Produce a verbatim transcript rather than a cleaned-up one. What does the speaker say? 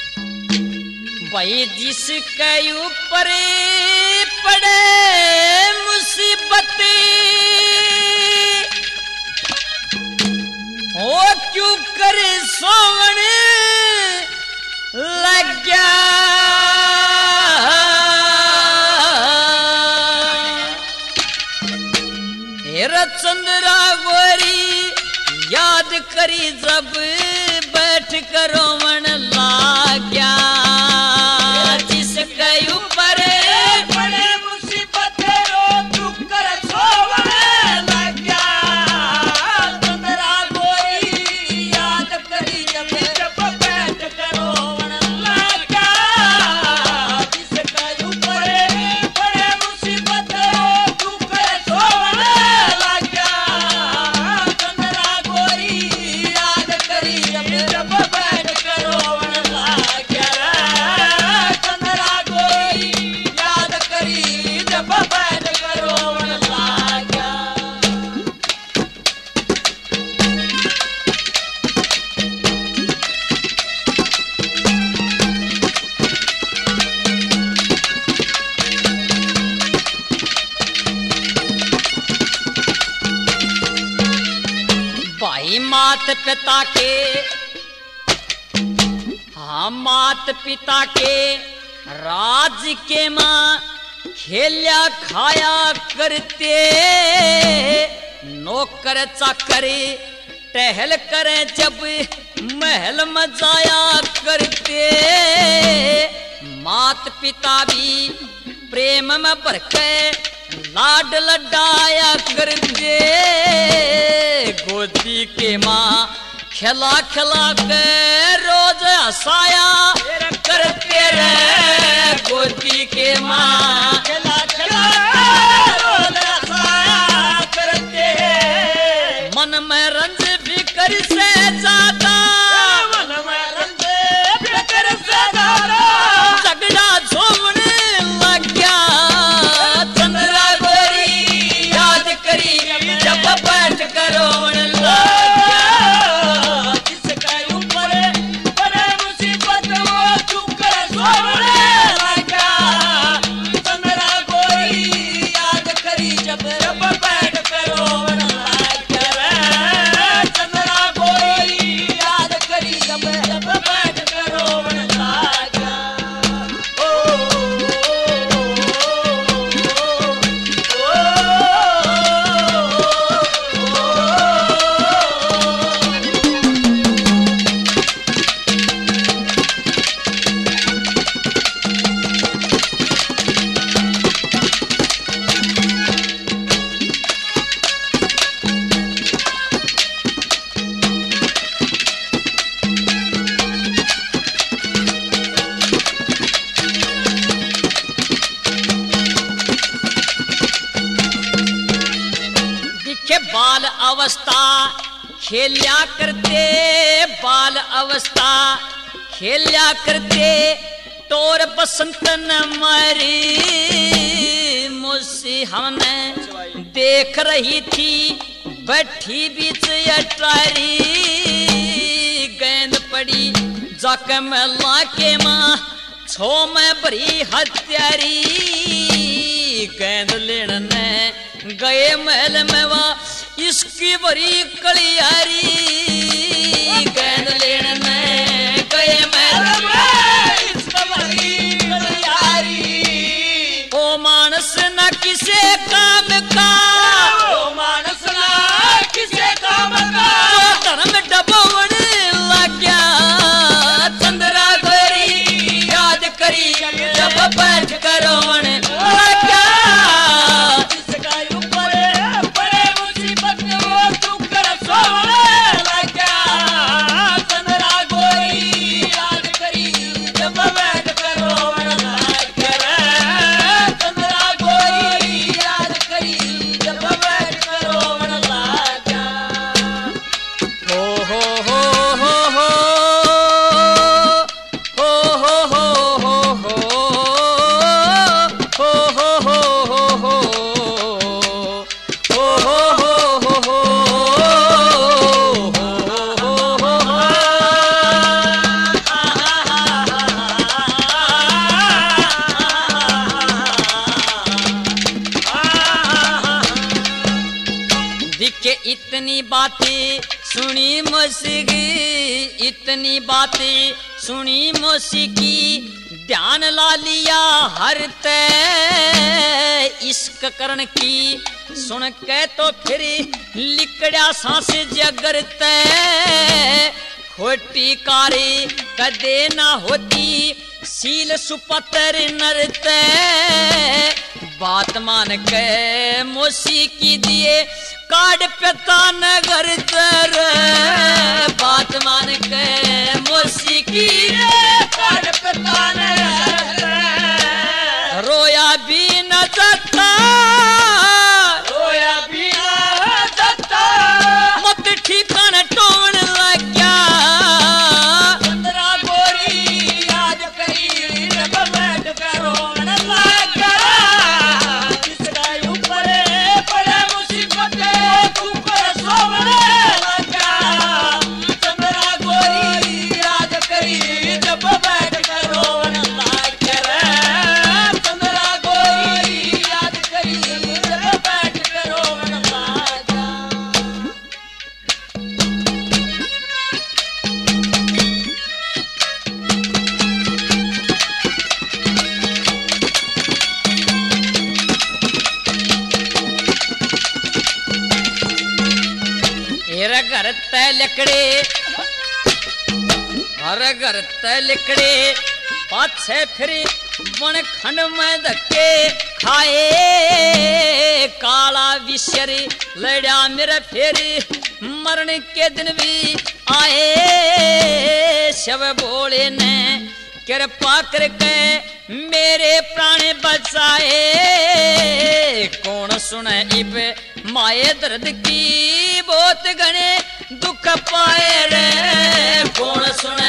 भाई जिसके ऊपर पड़े मुसीबत ओ क्यों करे सोवन लग गया हेरा चंद्रा गोरी याद करी जब बैठ कर रोवन लाग गया जिसके ऊपर बड़े मुसीबत रो दुख कर सोवन लग गया चंद्रा गोरी याद करी जब जब बैठ कर रोवन लग गया जिसके ऊपर बड़े मुसीबत रो दुख कर सोवन लग गया चंद्रा गोरी याद करी जब जब बैठ कर रोवन लग गया चंद्रा गोरी याद करी जब बैठ कर रोवन लग गया भाई मात पिता के हाँ मात पिता के राज के माँ खेलिया खाया करते नौकर चाकरी टहल करे जब महल में जाया करते मात पिता भी प्रेम में भर के लाड लडाया करते गोदी के माँ खिला खिला के रोज हंसाया करते रे गोदी के माँ खिला खिला रोज हंसाया करते मन में रंज फिकर से ज्यादा मन में रंज फिकर से ज्यादा झगड़ा झोमने लग गया चंद्रा गोरी याद करी जब बैठ कर रोने लग गया जिसके ऊपर बड़े मुसीबत वो दुख कर सोने लग गया चंद्रा गोरी याद करी जब जब बैठ कर रोने लग गया चंद्रा गोरी याद करी जब जब बैठ कर रोने लग गया ओ दिखे बाल अवस्था खेलिया करते बाल अवस्था खेलिया करते तोर बसंत न मारी मुझसे हमने देख रही थी बैठी बीच अटारी गेंद पड़ी जाके महला के माँ छो में भरी हत्यारी गेंद लेने गए महल में वह इसकी बड़ी कलियारी गेंद लेने गए महल में इसका बड़ी कलियारी ओ मानस न किसे काम का ओ मानस ना किसे काम का जो धर्म डबोवन लग गया चंद्रा गोरी याद करी जब बैठ कर रोवन लग गया जिसका ऊपर बड़े मुसीबत वो दुख कर सोने लग गया चंद्रा इतनी बातें सुनी मौसीकी, इतनी बातें सुनी मौसीकी, ध्यान ला लिया हर ते इश्क करण की। सुन के तो फिर लिकड़ा सांस जगरते, खोटी कारी कदे ना होती सील सुपतर नरते। बात मान के मौसीकी दिए काड पेता नगर तर, बात मान के मौसीकी काड पेता नगर, रोया भी न जाता, रोया भी न जाता, मत ठिकाना टोन लग गया। चंद्रा गोरी याद करी जब बैठ कर रोने लग गया। जिसका ऊपर पड़े मुसीबत तू पर सोने लग गया। चंद्रा गोरी याद करी जब बैठ कर रोने लग गया। चंद्रा गोरी याद करी जब बैठ कर रोने लग गया। हेरा घर तय लकड़े, हर घर तय लकड़े, पाछे फिर वन खंड में धक्के खाए। काला विशर लड़ा मेरा फेरी, मरण के दिन भी आए। शव भोले ने कृपा करके मेरे प्राण बचाए। कौन सुने इब माए दर्द की, बहुत घने दुख पाए रे। कौन सुने